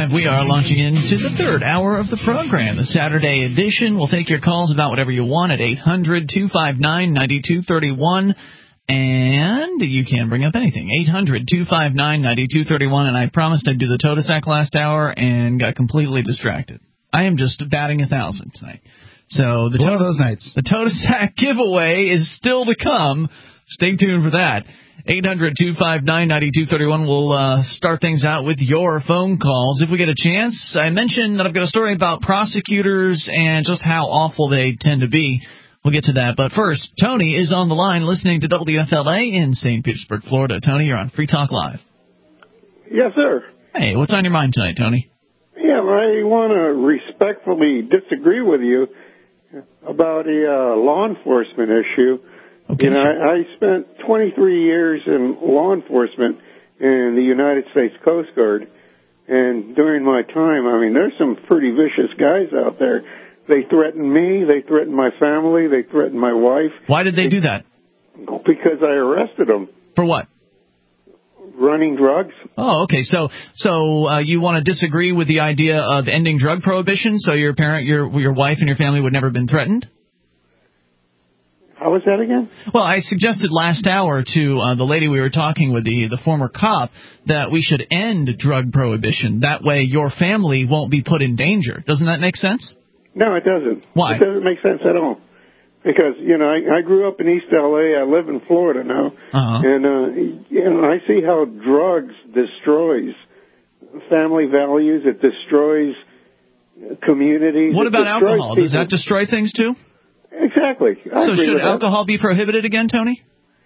live. We are launching into the third hour of the program, the Saturday edition. We'll take your calls about whatever you want at 800-259-9231. And you can bring up anything. 800-259-9231. And I promised I'd do the Totasac last hour and got completely distracted. I am just batting 1,000 tonight. So one of those nights. The Totasac giveaway is still to come. Stay tuned for that. 800-259-9231. We'll start things out with your phone calls if we get a chance. I mentioned that I've got a story about prosecutors and just how awful they tend to be. We'll get to that. But first, Tony is on the line listening to WFLA in St. Petersburg, Florida. Tony, you're on Free Talk Live. Yes, sir. Hey, what's on your mind tonight, Tony? Yeah, I want to respectfully disagree with you about a law enforcement issue. Okay. You know, I spent 23 years in law enforcement in the United States Coast Guard, and during my time, I mean, there's some pretty vicious guys out there. They threatened me, they threatened my family, they threatened my wife. Why did they do that? Because I arrested them. For what? Running drugs. Oh, okay. So you want to disagree with the idea of ending drug prohibition, so your wife and your family would never have been threatened? How was that again? Well, I suggested last hour to the lady we were talking with, the former cop, that we should end drug prohibition. That way your family won't be put in danger. Doesn't that make sense? No, it doesn't. Why? It doesn't make sense at all. Because, you know, I grew up in East L.A. I live in Florida now. And, you know, I see how drugs destroys family values. It destroys communities. What about alcohol? Does that destroy things too? Exactly. So should alcohol be prohibited again, Tony?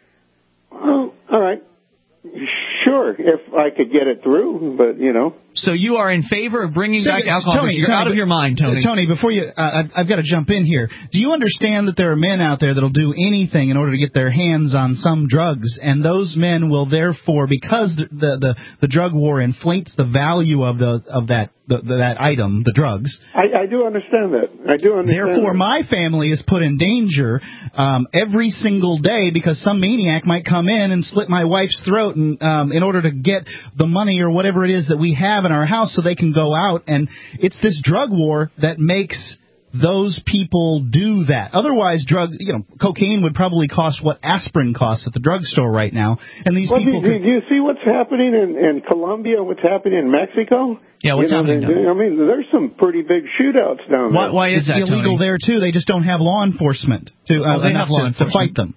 Oh, all right. Sure, if I could get it through, but, you know. So you are in favor of bringing back alcohol? Tony, you're out of your mind, Tony. Tony, before you, I've got to jump in here. Do you understand that there are men out there that'll do anything in order to get their hands on some drugs, and those men will therefore, because the drug war inflates the value of that item, the drugs. I do understand that. I do understand. Therefore, my family is put in danger every single day because some maniac might come in and slit my wife's throat in order to get the money or whatever it is that we have in our house so they can go out. And it's this drug war that makes those people do that. Otherwise, cocaine would probably cost what aspirin costs at the drugstore right now. And these people. Do you see what's happening in Colombia? What's happening in Mexico? Yeah, what's happening? I mean, there's some pretty big shootouts down there. Why is that, It's illegal Tony? there too. They just don't have law enforcement to fight them.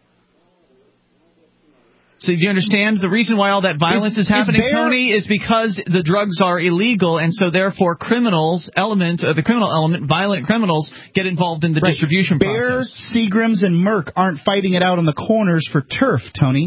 So do you understand the reason why all that violence is happening, Tony, is because the drugs are illegal, and so therefore the criminal element, violent criminals, get involved in the distribution process. Bayer, Seagrams, and Merck aren't fighting it out on the corners for turf, Tony.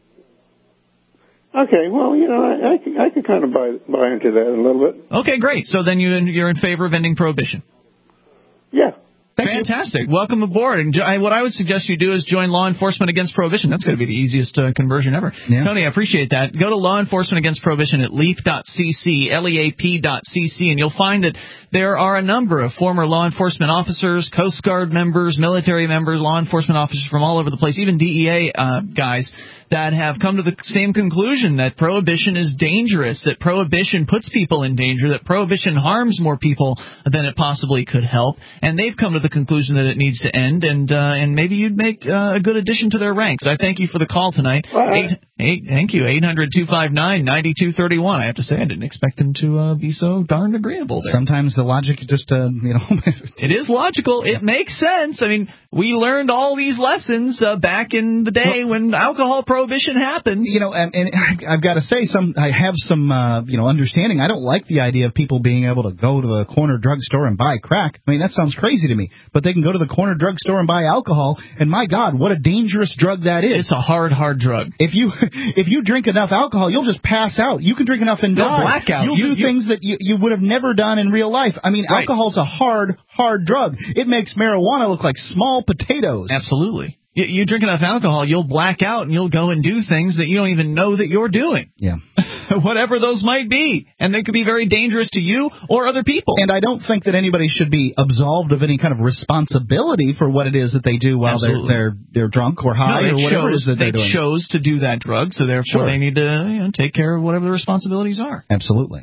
Okay, well, you know, I can kind of buy into that a little bit. Okay, great. So then you're in favor of ending prohibition. Yeah. Fantastic. Welcome aboard. And what I would suggest you do is join Law Enforcement Against Prohibition. That's going to be the easiest conversion ever. Yeah. Tony, I appreciate that. Go to Law Enforcement Against Prohibition at leap.cc, leap.cc, and you'll find that there are a number of former law enforcement officers, Coast Guard members, military members, law enforcement officers from all over the place, even DEA guys, that have come to the same conclusion that prohibition is dangerous, that prohibition puts people in danger, that prohibition harms more people than it possibly could help, and they've come to the conclusion that it needs to end, and maybe you'd make a good addition to their ranks. I thank you for the call tonight. Thank you. 800-259-9231. I have to say, I didn't expect them to be so darn agreeable there. Sometimes the logic just, It is logical. It makes sense. I mean, we learned all these lessons back in the day when alcohol prohibition happened. You know, and I've got to say, I have some understanding. I don't like the idea of people being able to go to the corner drugstore and buy crack. I mean, that sounds crazy to me. But they can go to the corner drugstore and buy alcohol, and my God, what a dangerous drug that is. It's a hard drug. If you drink enough alcohol, you'll just pass out. You can drink enough and die. Blackout. You'll do things that you would have never done in real life. I mean, alcohol's a hard drug. It makes marijuana look like small potatoes. Absolutely. You drink enough alcohol, you'll black out, and you'll go and do things that you don't even know that you're doing. Yeah. Whatever those might be. And they could be very dangerous to you or other people. And I don't think that anybody should be absolved of any kind of responsibility for what it is that they do while they're drunk or high or whatever it is that they're doing. They chose to do that drug, so therefore they need to take care of whatever the responsibilities are. Absolutely.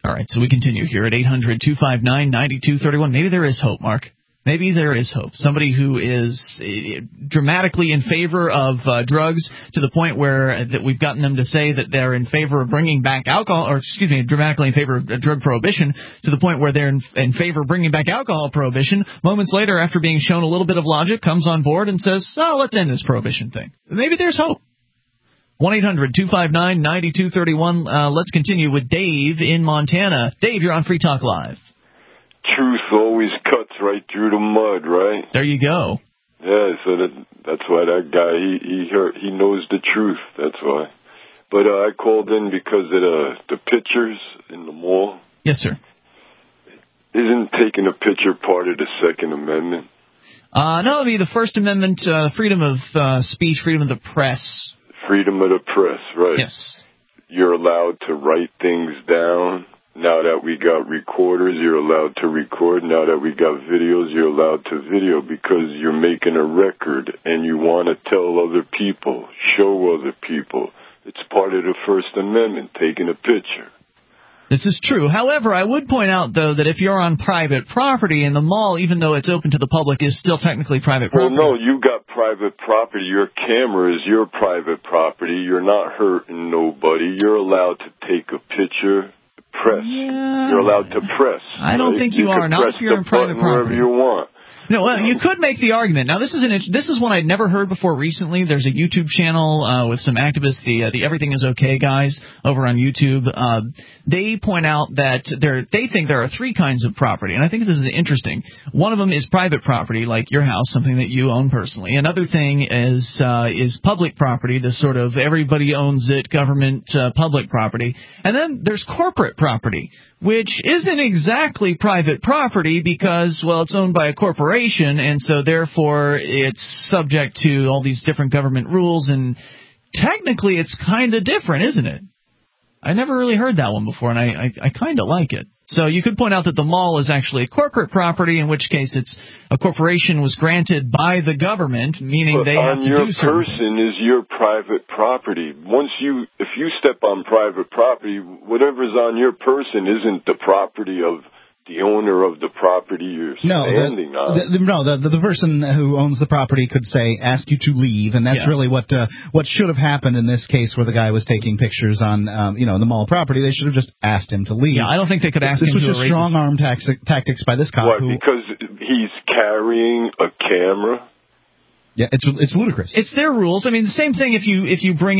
All right, so we continue here at 800-259-9231. Maybe there is hope, Mark. Maybe there is hope. Somebody who is dramatically in favor of drugs to the point where that we've gotten them to say that they're in favor of bringing back alcohol, or excuse me, dramatically in favor of drug prohibition to the point where they're in favor of bringing back alcohol prohibition. Moments later, after being shown a little bit of logic, comes on board and says, oh, let's end this prohibition thing. Maybe there's hope. 1-800-259-9231. Let's continue with Dave in Montana. Dave, you're on Free Talk Live. Truth always cuts right through the mud, right? There you go. Yeah, so that's why that guy, he knows the truth, that's why. But I called in because of the pictures in the mall. Yes, sir. Isn't taking a picture part of the Second Amendment? No, it'd be the First Amendment, freedom of speech, freedom of the press. Freedom of the press, right. Yes. You're allowed to write things down. Now that we got recorders, you're allowed to record. Now that we got videos, you're allowed to video because you're making a record and you want to tell other people, show other people. It's part of the First Amendment, taking a picture. This is true. However, I would point out, though, that if you're on private property in the mall, even though it's open to the public, is still technically private property. Well, no, you got private property. Your camera is your private property. You're not hurting nobody. You're allowed to take a picture. Press. Yeah. You're allowed to press. I don't think you are. Not if you're in private property. Wherever you want. No, well, you could make the argument. Now, this is one I'd never heard before recently. There's a YouTube channel with some activists, the Everything Is Okay guys over on YouTube. They point out that they think there are three kinds of property, and I think this is interesting. One of them is private property, like your house, something that you own personally. Another thing is public property, this sort of everybody owns it, government public property. And then there's corporate property, which isn't exactly private property because, well, it's owned by a corporation, and so therefore it's subject to all these different government rules, and technically it's kind of different, isn't it? I never really heard that one before, and I kind of like it. So you could point out that the mall is actually a corporate property, in which case it's a corporation was granted by the government, meaning but they have to do certain things. Your person is your private property. If you step on private property, whatever's on your person isn't the property of the owner of the property you're standing on. The person who owns the property could ask you to leave, and that's really what should have happened in this case where the guy was taking pictures on the mall property. They should have just asked him to leave. Yeah, I don't think they could ask him to erase. This was just strong arm tactics by this cop. What, because he's carrying a camera? Yeah, it's ludicrous. It's their rules. I mean, the same thing if you bring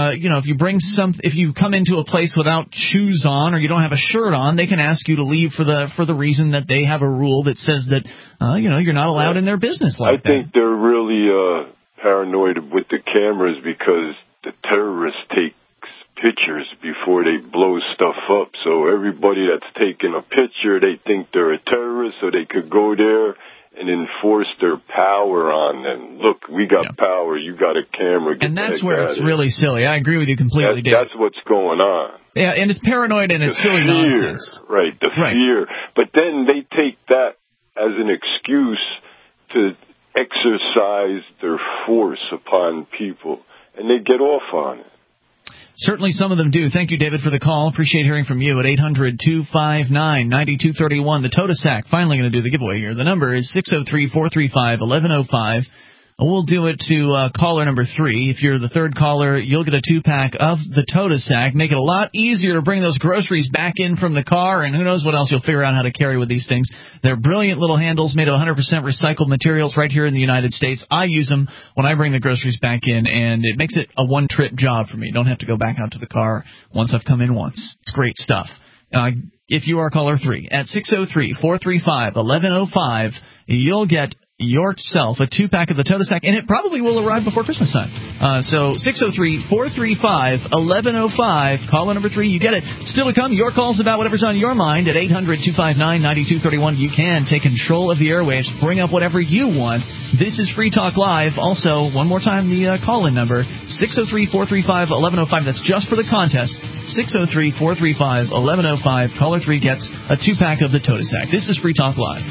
if you come into a place without shoes on or you don't have a shirt on, they can ask you to leave for the reason that they have a rule that says that you're not allowed in their business like that. I think they're really paranoid with the cameras because the terrorists take pictures before they blow stuff up. So everybody that's taking a picture, they think they're a terrorist, so they could go there and enforce their power on them. Look, we got power. You got a camera. And that's where it's really silly. I agree with you completely, Dave. That's what's going on. Yeah, and it's paranoid and it's silly nonsense. Right, the fear. But then they take that as an excuse to exercise their force upon people, and they get off on it. Certainly some of them do. Thank you, David, for the call. Appreciate hearing from you at 800-259-9231. The Totasac finally going to do the giveaway here. The number is 603-435-1105. We'll do it to caller number 3. If you're the third caller, you'll get a 2-pack of the Totasac. Make it a lot easier to bring those groceries back in from the car, and who knows what else you'll figure out how to carry with these things. They're brilliant little handles made of 100% recycled materials right here in the United States. I use them when I bring the groceries back in, and it makes it a one-trip job for me. Don't have to go back out to the car once I've come in once. It's great stuff. If you are caller 3, at 603-435-1105, you'll get yourself a 2-pack of the Totasac, and it probably will arrive before Christmas time. So 603-435-1105, caller number 3, you get it. Still to come, your calls about whatever's on your mind at 800-259-9231. You can take control of the airwaves, bring up whatever you want. This is Free Talk Live. Also, one more time, the call-in number, 603-435-1105. That's just for the contest. 603-435-1105. Caller 3 gets a 2-pack of the Totasac. This is Free Talk Live.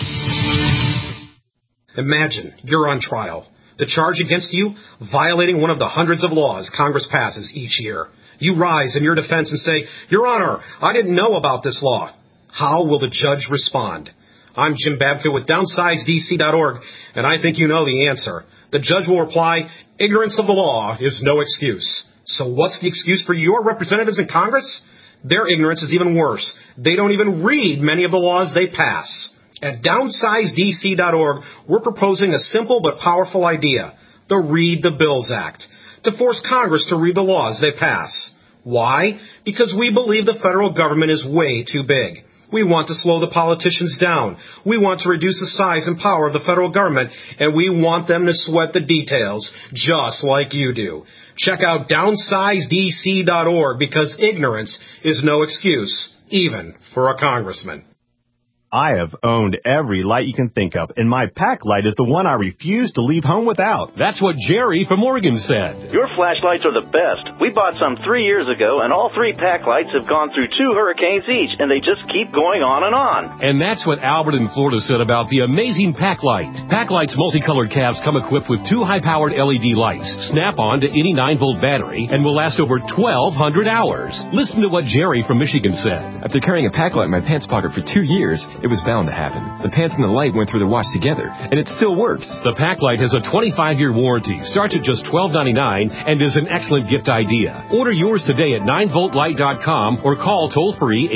Imagine you're on trial. The charge against you, violating one of the hundreds of laws Congress passes each year. You rise in your defense and say, Your Honor, I didn't know about this law. How will the judge respond? I'm Jim Babka with DownsizeDC.org, and I think you know the answer. The judge will reply, ignorance of the law is no excuse. So what's the excuse for your representatives in Congress? Their ignorance is even worse. They don't even read many of the laws they pass. At DownsizeDC.org, we're proposing a simple but powerful idea, the Read the Bills Act, to force Congress to read the laws they pass. Why? Because we believe the federal government is way too big. We want to slow the politicians down. We want to reduce the size and power of the federal government, and we want them to sweat the details, just like you do. Check out DownsizeDC.org, because ignorance is no excuse, even for a congressman. I have owned every light you can think of, and my pack light is the one I refuse to leave home without. That's what Jerry from Oregon said. Your flashlights are the best. We bought some 3 years ago, and all 3 pack lights have gone through 2 hurricanes each, and they just keep going on and on. And that's what Albert in Florida said about the amazing pack light. Pack light's multicolored cabs come equipped with 2 high-powered LED lights, snap on to any 9-volt battery, and will last over 1,200 hours. Listen to what Jerry from Michigan said. After carrying a pack light in my pants pocket for 2 years, it was bound to happen. The pants and the light went through the wash together, and it still works. The pack light has a 25-year warranty, starts at just $12.99, and is an excellent gift idea. Order yours today at 9voltlight.com or call toll-free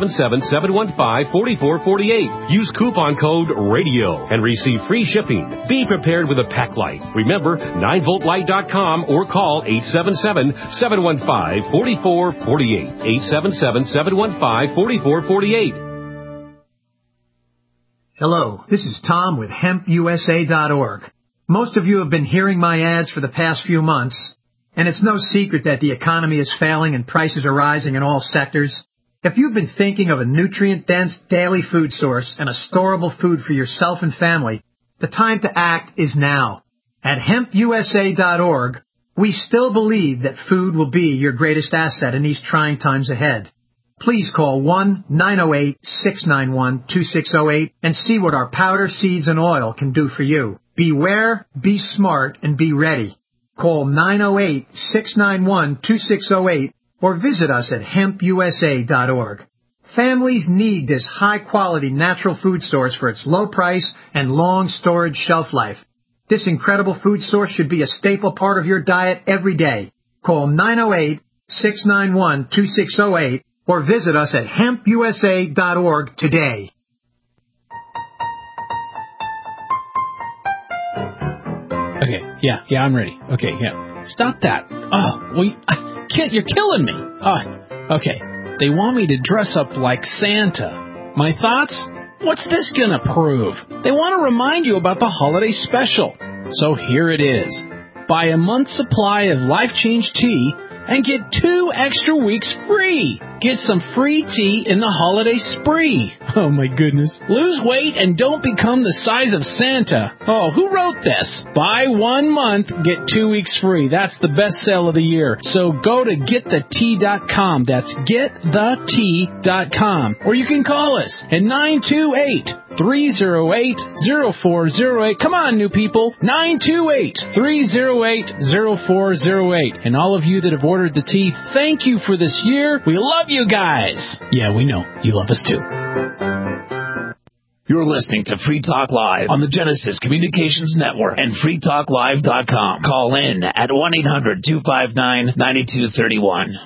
877-715-4448. Use coupon code RADIO and receive free shipping. Be prepared with a pack light. Remember, 9voltlight.com or call 877-715-4448. 877-715-4448. Hello, this is Tom with HempUSA.org. Most of you have been hearing my ads for the past few months, and it's no secret that the economy is failing and prices are rising in all sectors. If you've been thinking of a nutrient-dense daily food source and a storable food for yourself and family, the time to act is now. At HempUSA.org, we still believe that food will be your greatest asset in these trying times ahead. Please call 1-908-691-2608 and see what our powder, seeds, and oil can do for you. Beware, be smart, and be ready. Call 908-691-2608 or visit us at HempUSA.org. Families need this high-quality natural food source for its low price and long storage shelf life. This incredible food source should be a staple part of your diet every day. Call 908-691-2608 or visit us at HempUSA.org today. Okay, yeah, I'm ready. Okay, yeah. Stop that. Oh, well, you're killing me. Okay. They want me to dress up like Santa. My thoughts? What's this gonna prove? They want to remind you about the holiday special. So here it is. Buy a month's supply of Life Change tea and get 2 extra weeks free. Get some free tea in the holiday spree. Oh, my goodness. Lose weight and don't become the size of Santa. Oh, who wrote this? Buy 1 month, get 2 weeks free. That's the best sale of the year. So go to getthetea.com. That's getthetea.com. Or you can call us at 928-308-0408. Come on, new people. 928-308-0408. And all of you that have ordered the tea, thank you for this year. We love you guys. Yeah, we know. You love us too. You're listening to Free Talk Live on the Genesis Communications Network and freetalklive.com. Call in at 1-800-259-9231.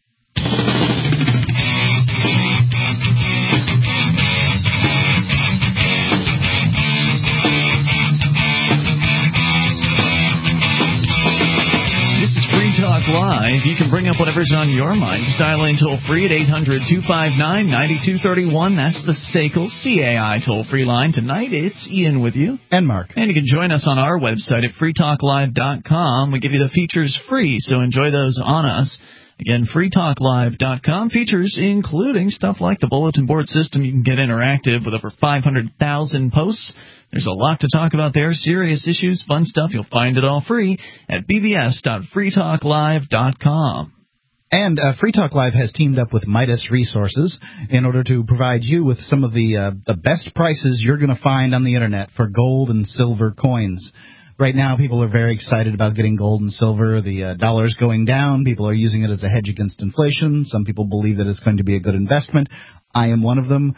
Talk Live. You can bring up whatever's on your mind. Just dial in toll-free at 800-259-9231. That's the SACL CAI toll-free line. Tonight, it's Ian with you. And Mark. And you can join us on our website at freetalklive.com. We give you the features free, so enjoy those on us. Again, freetalklive.com. Features including stuff like the bulletin board system. You can get interactive with over 500,000 posts. There's a lot to talk about there, serious issues, fun stuff. You'll find it all free at bbs.freetalklive.com. And Free Talk Live has teamed up with Midas Resources in order to provide you with some of the best prices you're going to find on the Internet for gold and silver coins. Right now, people are very excited about getting gold and silver. The dollar's going down. People are using it as a hedge against inflation. Some people believe that it's going to be a good investment. I am one of them.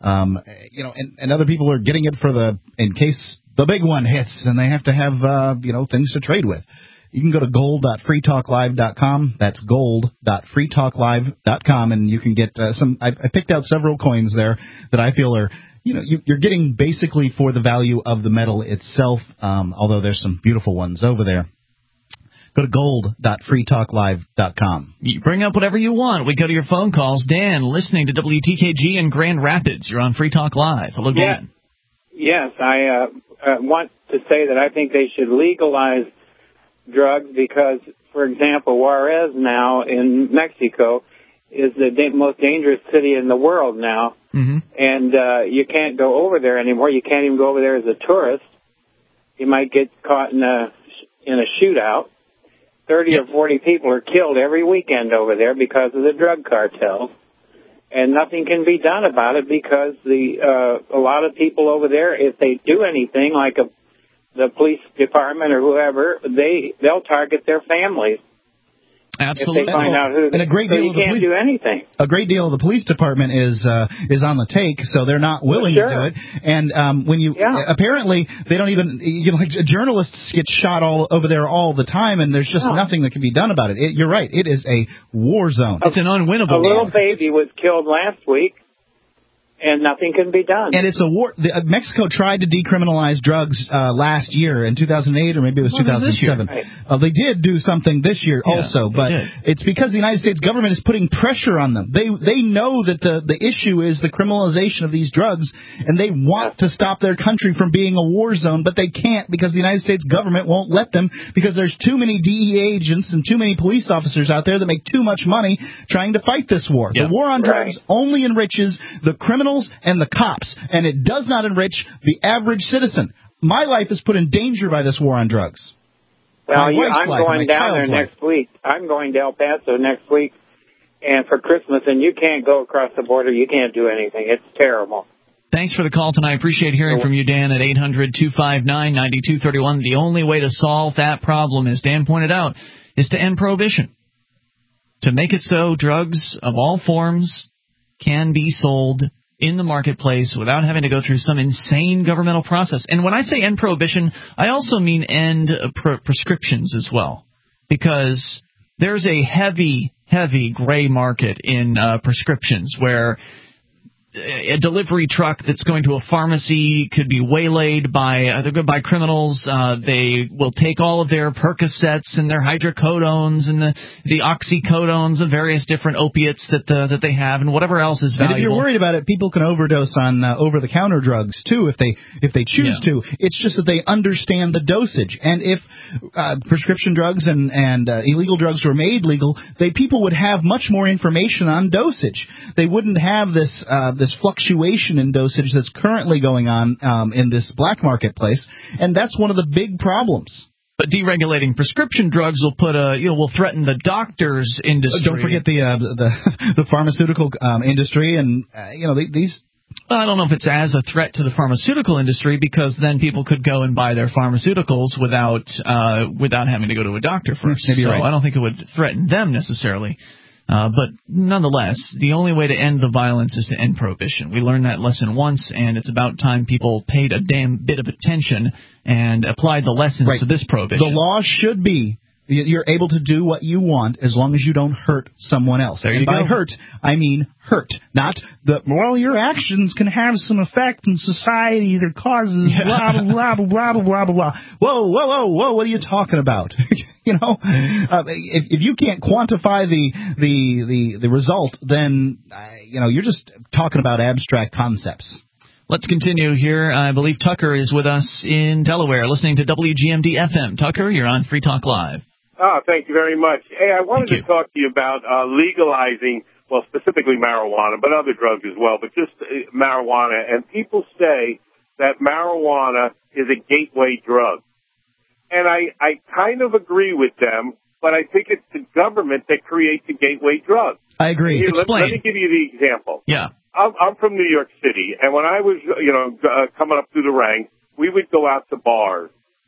And other people are getting it in case the big one hits and they have to have, things to trade with. You can go to gold.freetalklive.com. That's gold.freetalklive.com, and you can get I picked out several coins there that I feel are, you're getting basically for the value of the metal itself, although there's some beautiful ones over there. Go to gold.freetalklive.com. You bring up whatever you want. We go to your phone calls. Dan, listening to WTKG in Grand Rapids. You're on Free Talk Live. Hello, Dan. Yes, I want to say that I think they should legalize drugs because, for example, Juarez now in Mexico is the most dangerous city in the world now. Mm-hmm. And you can't go over there anymore. You can't even go over there as a tourist. You might get caught in a shootout. 30 or 40 people are killed every weekend over there because of the drug cartels. And nothing can be done about it because a lot of people over there, if they do anything like the police department or whoever, they'll target their families. Absolutely. If they find out who, and a great deal you can't do anything. A great deal of the police department is on the take, so they're not willing to do it. And apparently they don't even, like journalists get shot all over there all the time, and there's just nothing that can be done about it. You're right. It is a war zone. It's an unwinnable war. A little baby was killed last week. And nothing can be done. And it's a war. Mexico tried to decriminalize drugs last year in 2008, or maybe it was 2007. Right. They did do something this year also, but it's because the United States government is putting pressure on them. They know that the issue is the criminalization of these drugs, and they want to stop their country from being a war zone, but they can't because the United States government won't let them because there's too many DEA agents and too many police officers out there that make too much money trying to fight this war. The war on drugs only enriches the criminals and the cops, and it does not enrich the average citizen. My life is put in danger by this war on drugs. Well, I'm going down there next week. I'm going to El Paso next week, and for Christmas, and you can't go across the border. You can't do anything. It's terrible. Thanks for the call tonight. I appreciate hearing from you, Dan, at 800-259-9231. The only way to solve that problem, as Dan pointed out, is to end prohibition. To make it so drugs of all forms can be sold in the marketplace without having to go through some insane governmental process. And when I say end prohibition, I also mean end prescriptions as well, because there's a heavy gray market in prescriptions where a delivery truck that's going to a pharmacy could be waylaid by criminals. They will take all of their Percocets and their hydrocodones and the oxycodones and various different opiates that they have and whatever else is valuable. And if you're worried about it, people can overdose on over-the-counter drugs too if they choose to. It's just that they understand the dosage. And if prescription drugs and illegal drugs were made legal, people would have much more information on dosage. They wouldn't have this fluctuation in dosage that's currently going on in this black marketplace, and that's one of the big problems. But deregulating prescription drugs will will threaten the doctors' industry. Don't forget the pharmaceutical industry, and these. Well, I don't know if it's as a threat to the pharmaceutical industry, because then people could go and buy their pharmaceuticals without having to go to a doctor first. Maybe right. I don't think it would threaten them necessarily. But nonetheless, the only way to end the violence is to end prohibition. We learned that lesson once, and it's about time people paid a damn bit of attention and applied the lessons to this prohibition. The law should be you're able to do what you want as long as you don't hurt someone else. There you and by go. hurt, I mean hurt, not your actions can have some effect in society that causes blah, blah, blah, blah, blah, blah, blah. Whoa, what are you talking about? If you can't quantify the result, then, you're just talking about abstract concepts. Let's continue here. I believe Tucker is with us in Delaware, listening to WGMD FM. Tucker, you're on Free Talk Live. Oh, thank you very much. Hey, I wanted to talk to you about legalizing, well, specifically marijuana, but other drugs as well, but just marijuana. And people say that marijuana is a gateway drug. And I kind of agree with them, but I think it's the government that creates a gateway drug. I agree. Explain. Let me give you the example. Yeah. I'm from New York City, and when I was, coming up through the ranks, we would go out to bars,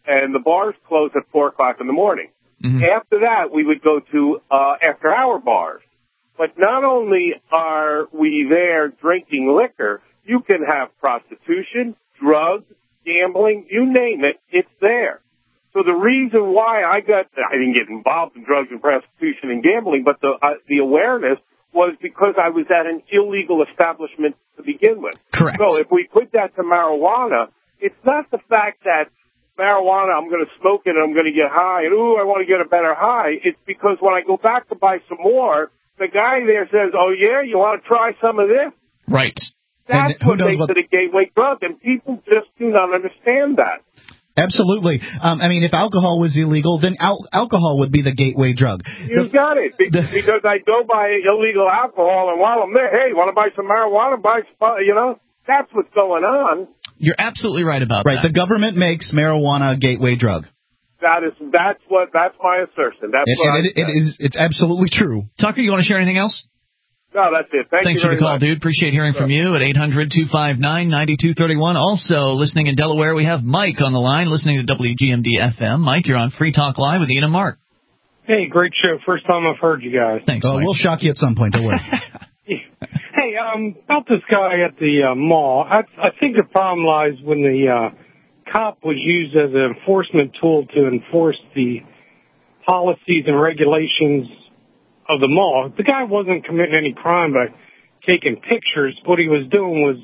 and the bars close at 4 o'clock in the morning. Mm-hmm. After that, we would go to after-hour bars. But not only are we there drinking liquor, you can have prostitution, drugs, gambling, you name it, it's there. So the reason why I didn't get involved in drugs and prostitution and gambling, but the awareness was because I was at an illegal establishment to begin with. Correct. So if we put that to marijuana, it's not the fact that marijuana, I'm going to smoke it and I'm going to get high, and I want to get a better high. It's because when I go back to buy some more, the guy there says, oh, yeah, you want to try some of this? Right. That's what makes it a gateway drug, and people just do not understand that. Absolutely. I mean, if alcohol was illegal, then alcohol would be the gateway drug. You got it. Because I go buy illegal alcohol, and while I'm there, hey, want to buy some marijuana? That's what's going on. You're absolutely right about that. Right. The government makes marijuana a gateway drug. That's my assertion. It's absolutely true. Tucker, you want to share anything else? No, that's it. Thanks for the call, dude. Appreciate hearing from you at 800-259-9231. Also, listening in Delaware, we have Mike on the line, listening to WGMD-FM. Mike, you're on Free Talk Live with Ian and Mark. Hey, great show. First time I've heard you guys. Thanks, Mike. We'll shock you at some point. Don't worry. Hey, about this guy at the mall, I think the problem lies when the cop was used as an enforcement tool to enforce the policies and regulations of the mall. The guy wasn't committing any crime by taking pictures. What he was doing was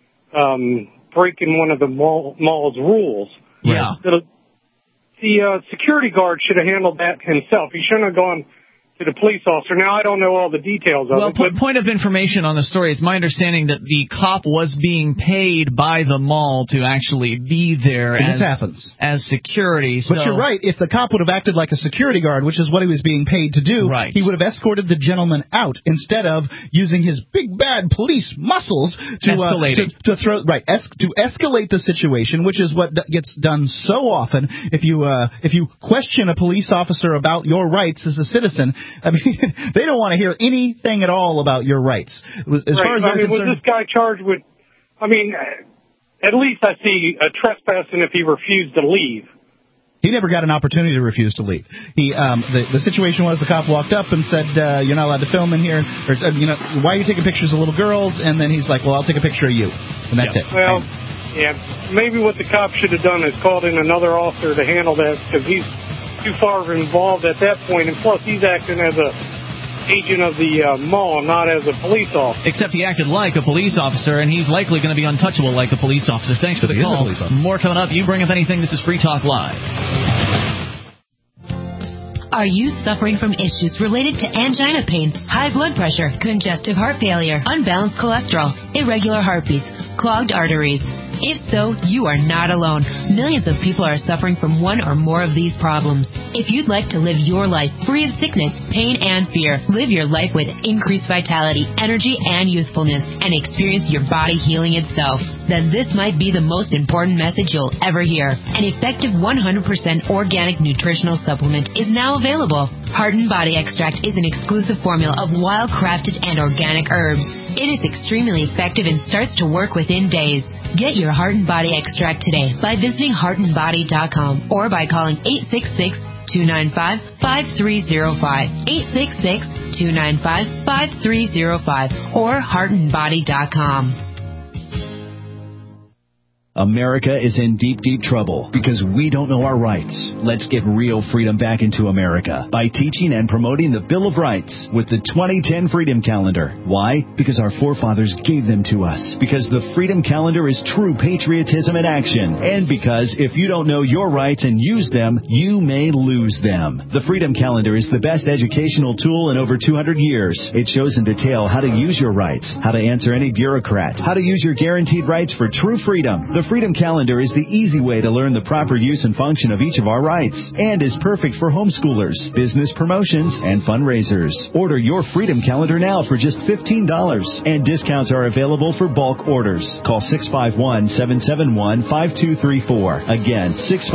breaking one of the mall's rules. Yeah. The security guard should have handled that himself. He shouldn't have gone to the police officer. Now, I don't know all the details of it. Well, point of information on the story. It's my understanding that the cop was being paid by the mall to actually be there as security. But you're right. If the cop would have acted like a security guard, which is what he was being paid to do, right, he would have escorted the gentleman out instead of using his big bad police muscles to escalate the situation, which is what gets done so often. If you question a police officer about your rights as a citizen, I mean, they don't want to hear anything at all about your rights. As far as was this guy charged with? I mean, at least I see a trespassing if he refused to leave. He never got an opportunity to refuse to leave. The situation was the cop walked up and said, "You're not allowed to film in here," or said, "Why are you taking pictures of little girls?" And then he's like, "Well, I'll take a picture of you," and that's it. Well, yeah, maybe what the cop should have done is called in another officer to handle that, because he's too far involved at that point, and plus he's acting as a agent of the mall, not as a police officer. Except he acted like a police officer, and he's likely going to be untouchable like a police officer. Thanks for the call. More coming up. You bring up anything. This is Free Talk Live. Are you suffering from issues related to angina pain, high blood pressure, congestive heart failure, unbalanced cholesterol, irregular heartbeats, clogged arteries? If so, you are not alone. Millions of people are suffering from one or more of these problems. If you'd like to live your life free of sickness, pain, and fear, live your life with increased vitality, energy, and youthfulness, and experience your body healing itself, then this might be the most important message you'll ever hear. An effective 100% organic nutritional supplement is now available. Heart and Body Extract is an exclusive formula of wild-crafted and organic herbs. It is extremely effective and starts to work within days. Get your Heart and Body Extract today by visiting heartandbody.com or by calling 866-295-5305, 866-295-5305, or heartandbody.com. America is in deep, deep trouble because we don't know our rights. Let's get real freedom back into America by teaching and promoting the Bill of Rights with the 2010 Freedom Calendar. Why? Because our forefathers gave them to us. Because the Freedom Calendar is true patriotism in action. And because if you don't know your rights and use them, you may lose them. The Freedom Calendar is the best educational tool in over 200 years. It shows in detail how to use your rights, how to answer any bureaucrat, how to use your guaranteed rights for true freedom. The Freedom Calendar is the easy way to learn the proper use and function of each of our rights and is perfect for homeschoolers, business promotions, and fundraisers. Order your Freedom Calendar now for just $15, and discounts are available for bulk orders. Call 651-771-5234. Again,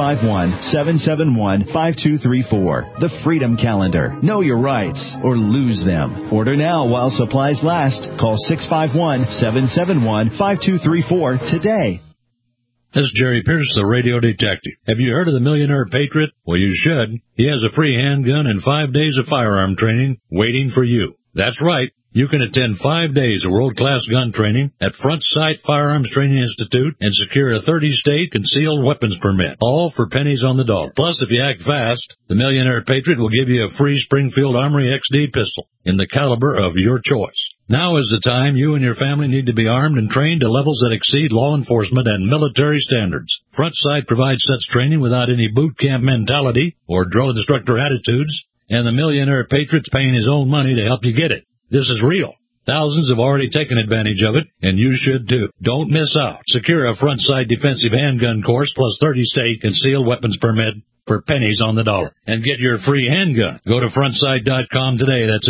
651-771-5234. The Freedom Calendar. Know your rights or lose them. Order now while supplies last. Call 651-771-5234 today. This is Jerry Pierce, the radio detective. Have you heard of the Millionaire Patriot? Well, you should. He has a free handgun and 5 days of firearm training waiting for you. That's right. You can attend 5 days of world-class gun training at Front Sight Firearms Training Institute and secure a 30-state concealed weapons permit, all for pennies on the dollar. Plus, if you act fast, the Millionaire Patriot will give you a free Springfield Armory XD pistol in the caliber of your choice. Now is the time you and your family need to be armed and trained to levels that exceed law enforcement and military standards. Front Sight provides such training without any boot camp mentality or drill instructor attitudes, and the Millionaire Patriot's paying his own money to help you get it. This is real. Thousands have already taken advantage of it, and you should too. Don't miss out. Secure a Front Sight defensive handgun course plus 30-state concealed weapons permit for pennies on the dollar. And get your free handgun. Go to frontsight.com today. That's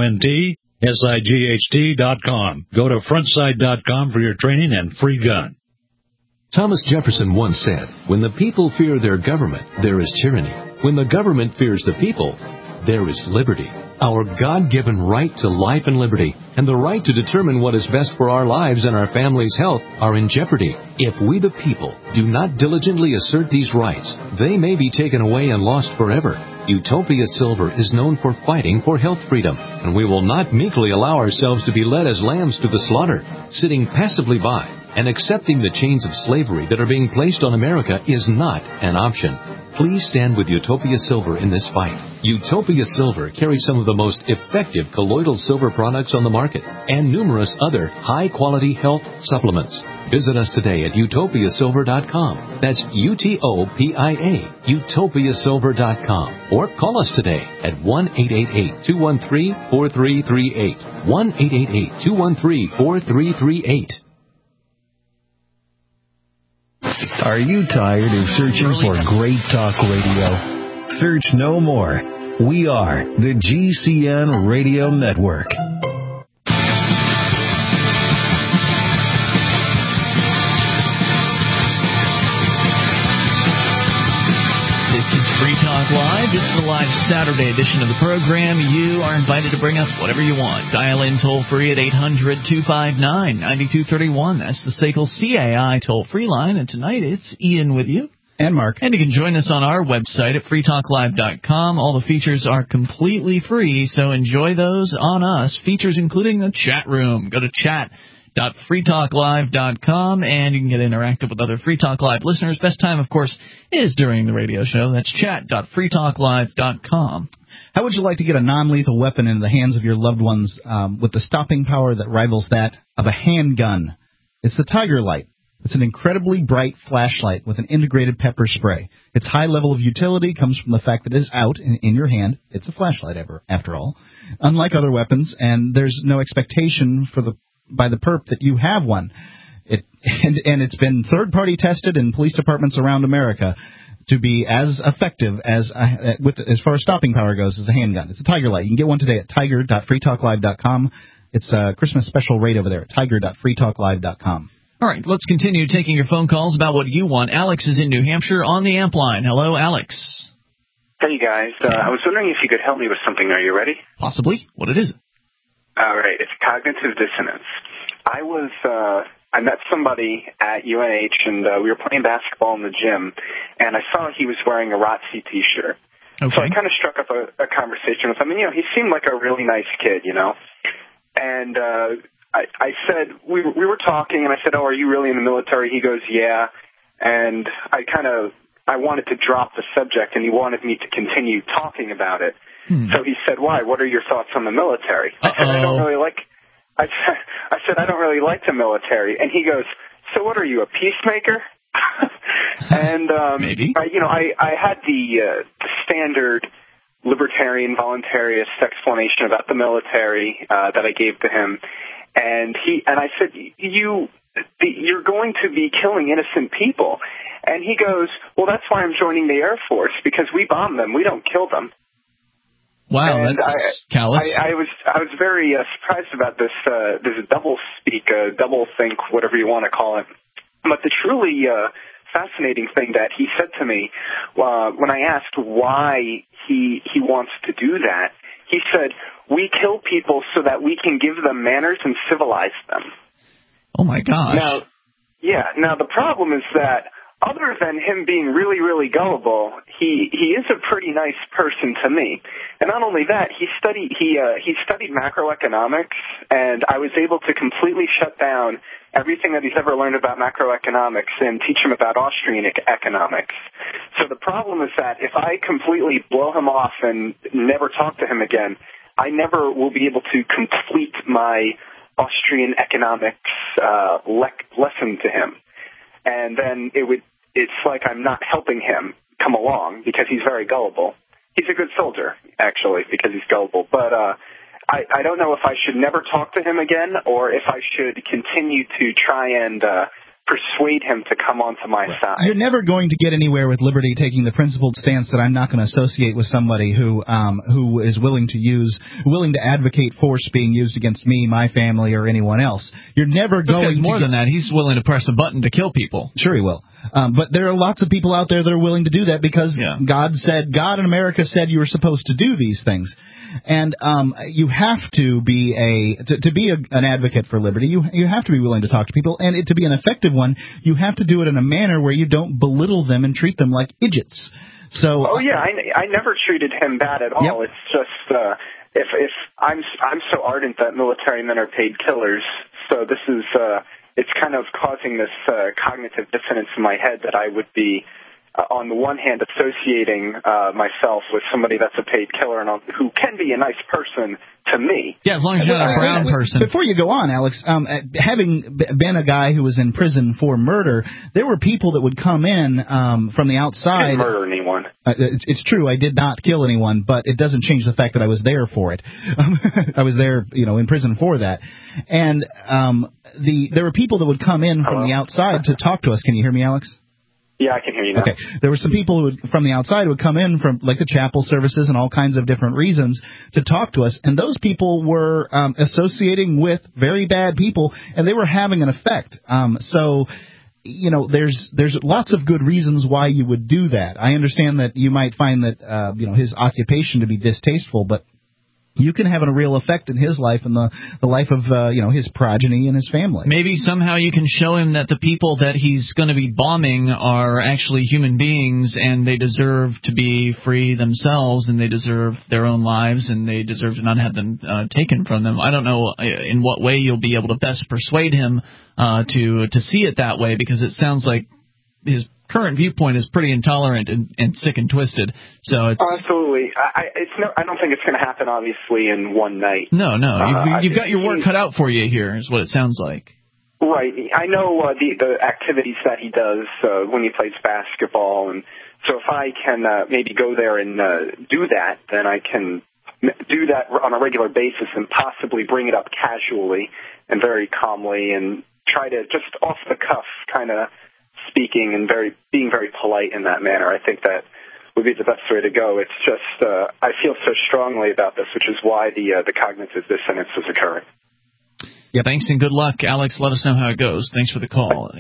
FRONTSIGHT.com. Go to frontsight.com for your training and free gun. Thomas Jefferson once said, "When the people fear their government, there is tyranny. When the government fears the people, there is liberty." Our God-given right to life and liberty and the right to determine what is best for our lives and our family's health are in jeopardy. If we the people do not diligently assert these rights, they may be taken away and lost forever. Utopia Silver is known for fighting for health freedom, and we will not meekly allow ourselves to be led as lambs to the slaughter. Sitting passively by and accepting the chains of slavery that are being placed on America is not an option. Please stand with Utopia Silver in this fight. Utopia Silver carries some of the most effective colloidal silver products on the market and numerous other high-quality health supplements. Visit us today at utopiasilver.com. That's UTOPIA, utopiasilver.com. Or call us today at 1-888-213-4338. 1-888-213-4338. Are you tired of searching for great talk radio? Search no more. We are the GCN Radio Network. This is Free Talk Live. It's the live Saturday edition of the program. You are invited to bring up whatever you want. Dial in toll-free at 800-259-9231. That's the SACL CAI toll-free line. And tonight it's Ian with you. And Mark. And you can join us on our website at freetalklive.com. All the features are completely free, so enjoy those on us. Features including the chat room. Go to chat.freetalklive.com, and you can get interactive with other Free Talk Live listeners. Best time, of course, is during the radio show. That's chat.freetalklive.com. How would you like to get a non-lethal weapon into the hands of your loved ones with the stopping power that rivals that of a handgun? It's the Tiger Light. It's an incredibly bright flashlight with an integrated pepper spray. Its high level of utility comes from the fact that it is out in your hand. It's a flashlight, after all. Unlike other weapons, and there's no expectation by the perp that you have one. And it's been third-party tested in police departments around America to be as effective as far as stopping power goes as a handgun. It's a Tiger Light. You can get one today at tiger.freetalklive.com. It's a Christmas special rate over there at tiger.freetalklive.com. All right, let's continue taking your phone calls about what you want. Alex is in New Hampshire on the amp line. Hello, Alex. Hey, guys. I was wondering if you could help me with something. Are you ready? Possibly. What it is? All right. It's cognitive dissonance. I met somebody at UNH, and we were playing basketball in the gym, and I saw he was wearing a ROTC T-shirt. Okay. So I kind of struck up a conversation with him, and, he seemed like a really nice kid, And I said, we were talking, and I said, "Oh, are you really in the military?" He goes, "Yeah." And I wanted to drop the subject, and he wanted me to continue talking about it. So he said, "Why? What are your thoughts on the military?" I said, I don't really like the military. And he goes, "So what are you, a peacemaker?" And maybe. I had the standard libertarian voluntarist explanation about the military that I gave to him. And I said, you're going to be killing innocent people. And he goes, "Well, that's why I'm joining the Air Force, because we bomb them. We don't kill them." Wow, and that's callous. I was very surprised about this double speak, double think, whatever you want to call it. But the truly fascinating thing that he said to me when I asked why he wants to do that, he said, "We kill people so that we can give them manners and civilize them." Oh, my gosh. Yeah. Now the problem is that other than him being really, really gullible, he is a pretty nice person to me. And not only that, he studied macroeconomics, and I was able to completely shut down everything that he's ever learned about macroeconomics and teach him about Austrian economics. So the problem is that if I completely blow him off and never talk to him again, I never will be able to complete my Austrian economics lesson to him. And then it's like I'm not helping him come along because he's very gullible. He's a good soldier, actually, because he's gullible. But I don't know if I should never talk to him again or if I should continue to try and persuade him to come onto my side. You're never going to get anywhere with Liberty taking the principled stance that I'm not going to associate with somebody who is willing to advocate force being used against me, my family, or anyone else. You're never going to more than that. He's willing to press a button to kill people. Sure he will. But there are lots of people out there that are willing to do that because God and America said you were supposed to do these things. And you have to be an advocate for liberty. You have to be willing to talk to people, and to be an effective one, you have to do it in a manner where you don't belittle them and treat them like idiots. So, I never treated him bad at all. Yep. It's just if I'm so ardent that military men are paid killers. So this is it's kind of causing this cognitive dissonance in my head that I would be. On the one hand, associating myself with somebody that's a paid killer and who can be a nice person to me. Yeah, as long as you're not a brown person. Before you go on, Alex, having been a guy who was in prison for murder, there were people that would come in from the outside. I didn't murder anyone. It's true, I did not kill anyone, but it doesn't change the fact that I was there for it. I was there, in prison for that. And there were people that would come in from the outside to talk to us. Can you hear me, Alex? Yeah, I can hear you now. Okay. There were some people who from the outside would come in from like the chapel services and all kinds of different reasons to talk to us, and those people were associating with very bad people, and they were having an effect. So, there's lots of good reasons why you would do that. I understand that you might find that his occupation to be distasteful, but you can have a real effect in his life and the life of his progeny and his family. Maybe somehow you can show him that the people that he's going to be bombing are actually human beings, and they deserve to be free themselves, and they deserve their own lives, and they deserve to not have them taken from them. I don't know in what way you'll be able to best persuade him to see it that way, because it sounds like his current viewpoint is pretty intolerant and sick and twisted. So it's absolutely. I don't think it's going to happen, obviously, in one night. No. You've got your work cut out for you here, is what it sounds like. Right. I know the activities that he does when he plays basketball, and so if I can maybe go there and do that, then I can do that on a regular basis and possibly bring it up casually and very calmly and try to just off the cuff kind of speaking and being very polite in that manner. I think that would be the best way to go. It's just I feel so strongly about this, which is why the cognitive dissonance is occurring. Yeah, thanks and good luck, Alex. Let us know how it goes. Thanks for the call.